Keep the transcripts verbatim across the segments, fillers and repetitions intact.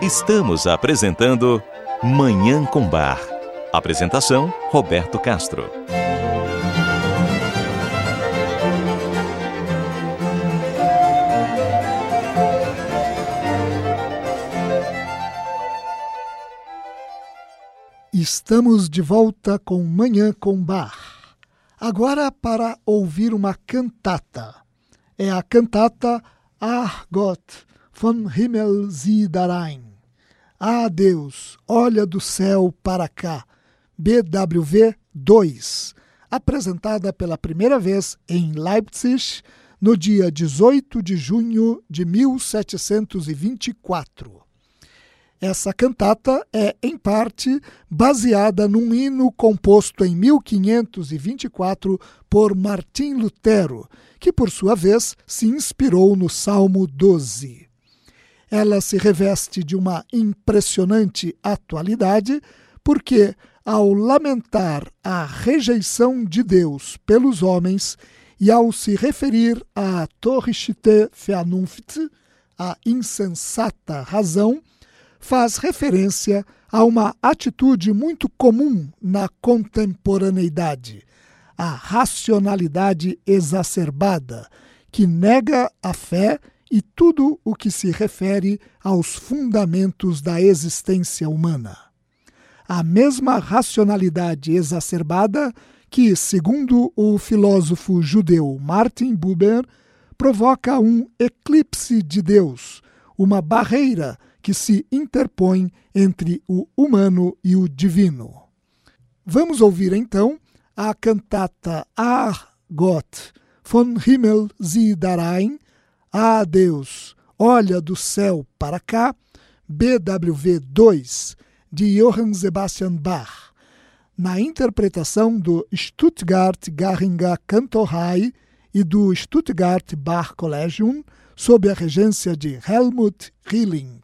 Estamos apresentando Manhã com Bar. Apresentação, Roberto Castro. Estamos de volta com Manhã com Bar. Agora para ouvir uma cantata. É a cantata Ach Gott, von Himmel sieh da rein. Ah, Deus, olha do céu para cá. B W V dois, apresentada pela primeira vez em Leipzig no dia dezoito de junho de mil setecentos e vinte e quatro. Essa cantata é, em parte, baseada num hino composto em mil quinhentos e vinte e quatro por Martim Lutero, que, por sua vez, se inspirou no Salmo doze. Ela se reveste de uma impressionante atualidade porque, ao lamentar a rejeição de Deus pelos homens e ao se referir à Törichte Vernunft, a insensata razão, faz referência a uma atitude muito comum na contemporaneidade, a racionalidade exacerbada, que nega a fé e tudo o que se refere aos fundamentos da existência humana. A mesma racionalidade exacerbada que, segundo o filósofo judeu Martin Buber, provoca um eclipse de Deus, uma barreira que se interpõe entre o humano e o divino. Vamos ouvir então a cantata Ach Gott, von Himmel sieh da rein, Ah, Deus, olha do céu para cá, B W V dois, de Johann Sebastian Bach, na interpretação do Stuttgart Garinger Kantorei e do Stuttgart Bach Collegium, sob a regência de Helmut Rilling.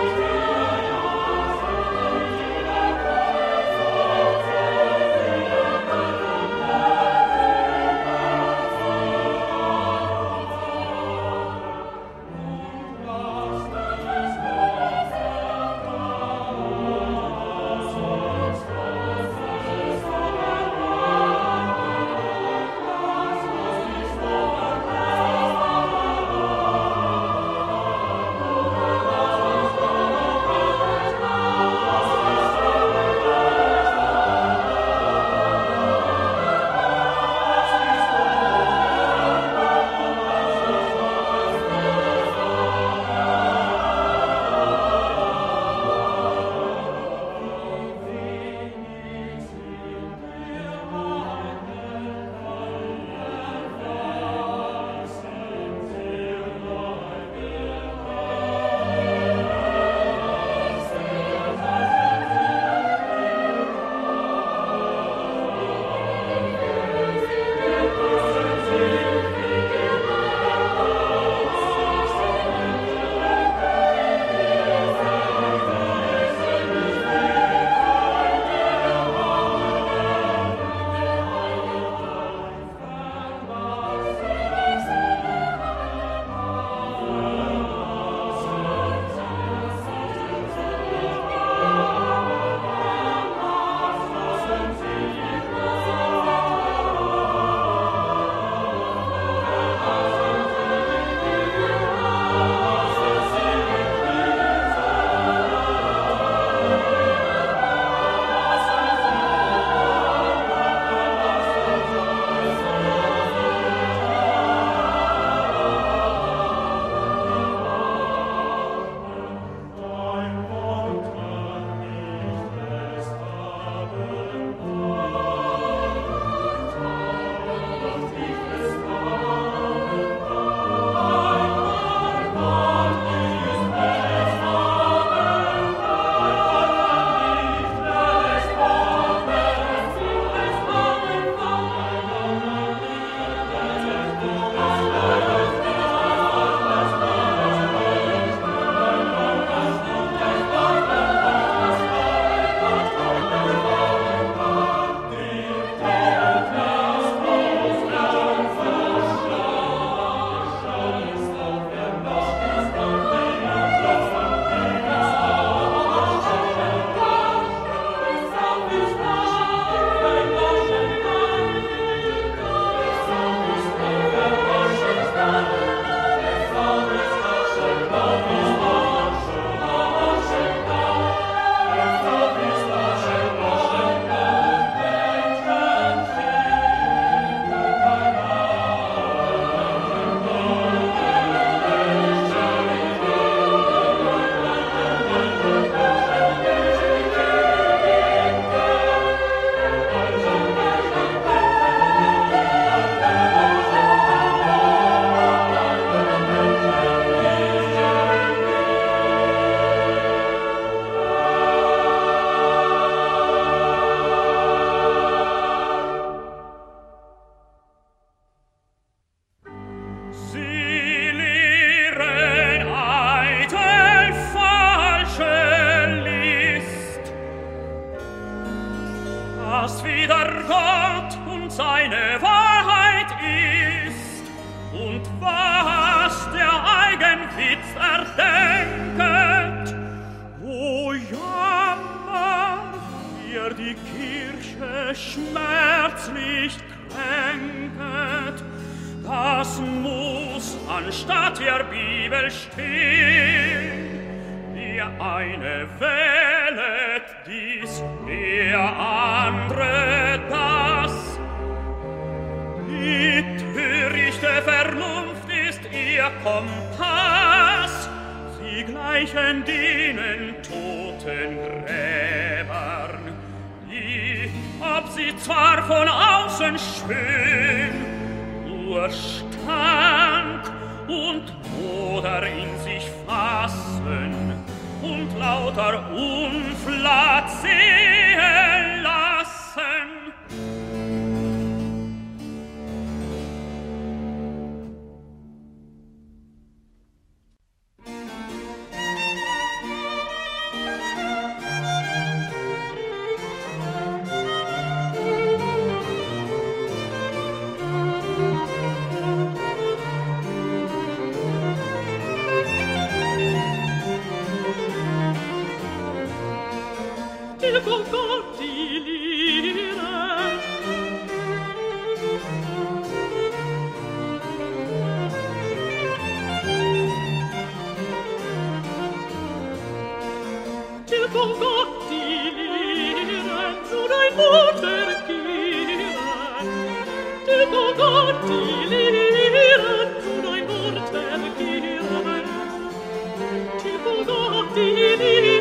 Thank you. Gott und seine Wahrheit ist und was der Eigenwitz erdenket. O Jammer, ihr die Kirche schmerzlich kränket, das muss anstatt der Bibel stehen. Der eine wählet dies, der andere das. Die törichte Vernunft ist ihr Kompass, sie gleichen denen toten Gräbern, die, ob sie zwar von außen schön, nur Stank und Moder in sich fassen und lauter Unflat sehen lassen. Con Gott die Lire, til con Gott die Lire, zu dein Mutter kehren, til con Gott die Lire, zu dein Mutter kehren, til con Gott die Lire,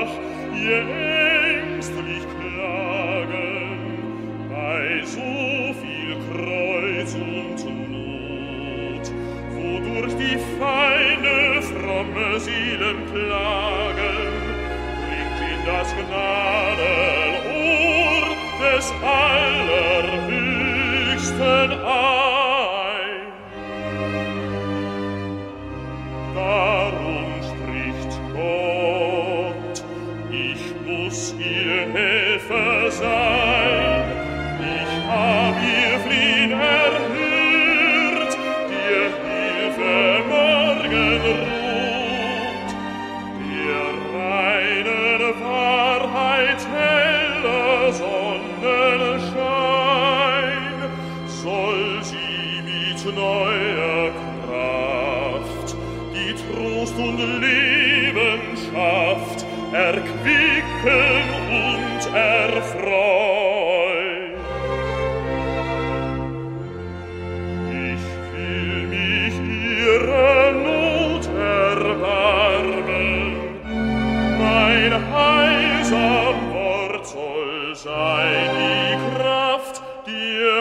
Ihr ängstlich klagen bei so das Gnadenur des Allerhöchsten ein. Darum spricht Gott, ich muss ihr Helfer sein, ich hab ihr Fliehen erhört, dir Hilfe morgen ruht, der reinen Wahrheit heller Sonnenschein, soll sie mit neuer Kraft die Trost und Leben schafft, erquicken und erfreuen. Ich will mich ihrer Not erbarmen, mein heilsam Wort soll sein die Kraft, dir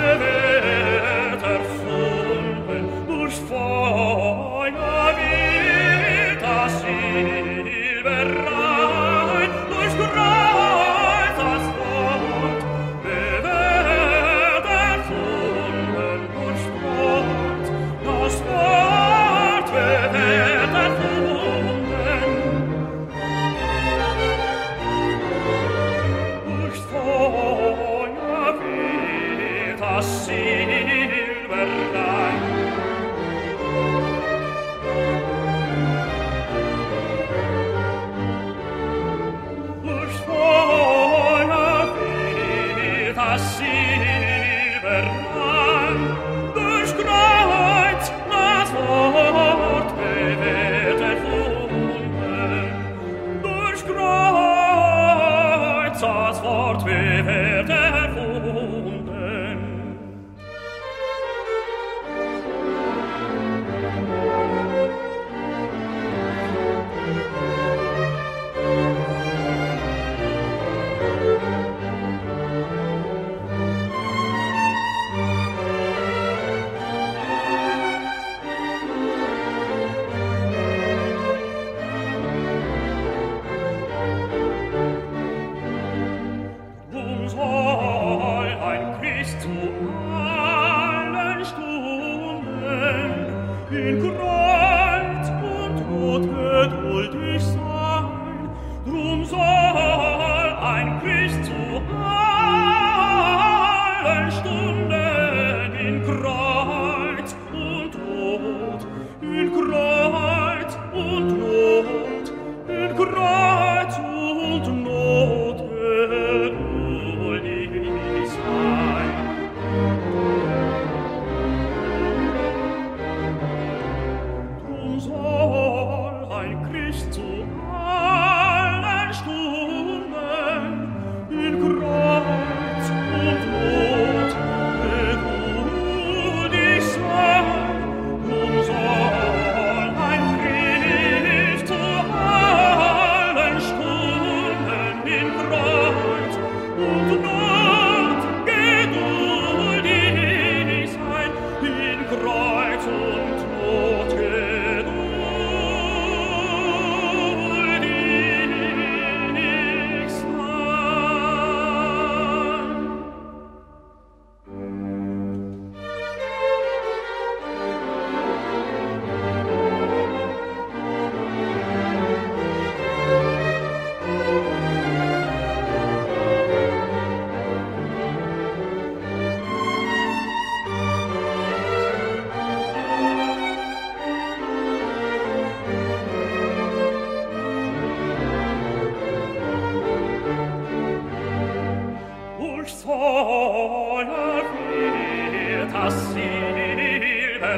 Feuer wie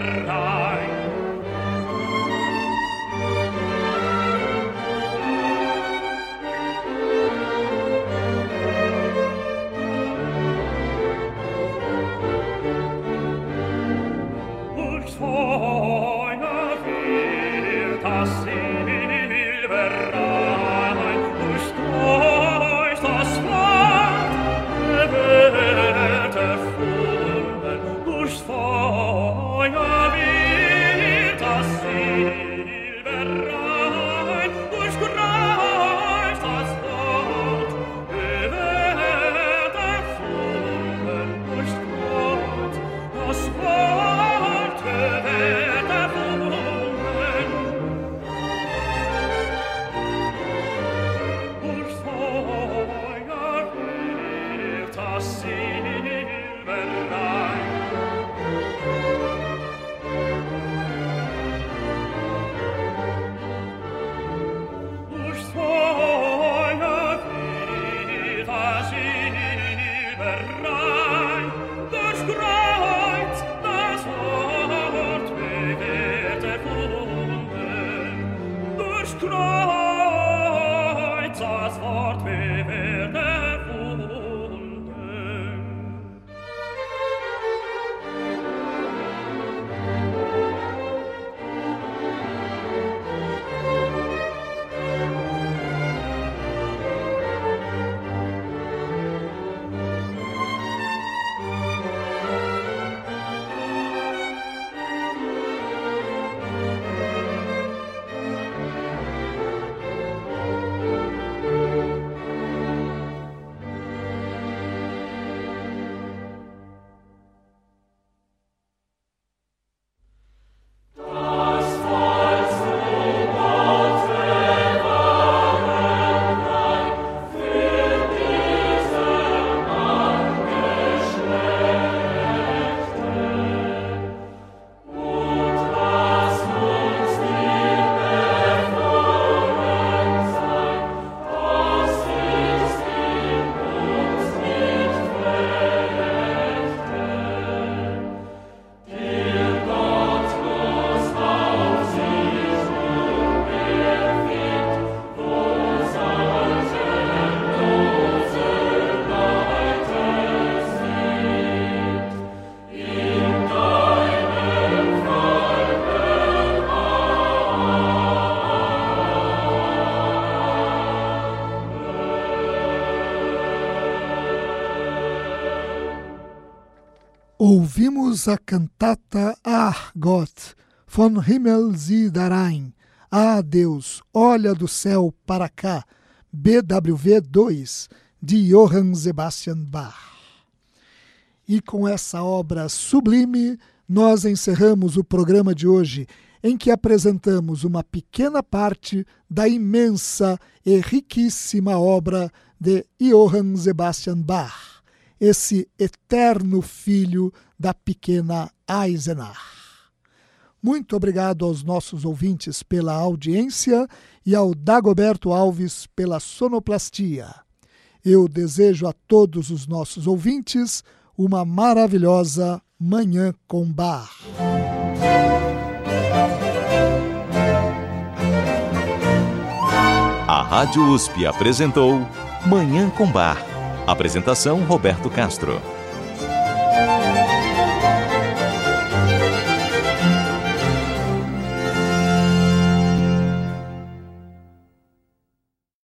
Ouvimos a cantata Ach Gott, von Himmel sieh da rein, Ah Deus, olha do céu para cá, B W V dois, de Johann Sebastian Bach. E com essa obra sublime, nós encerramos o programa de hoje, em que apresentamos uma pequena parte da imensa e riquíssima obra de Johann Sebastian Bach, esse eterno filho da pequena Eisenach. Muito obrigado aos nossos ouvintes pela audiência e ao Dagoberto Alves pela sonoplastia. Eu desejo a todos os nossos ouvintes uma maravilhosa Manhã com Bach. A Rádio U S P apresentou Manhã com Bach. Apresentação Roberto Castro.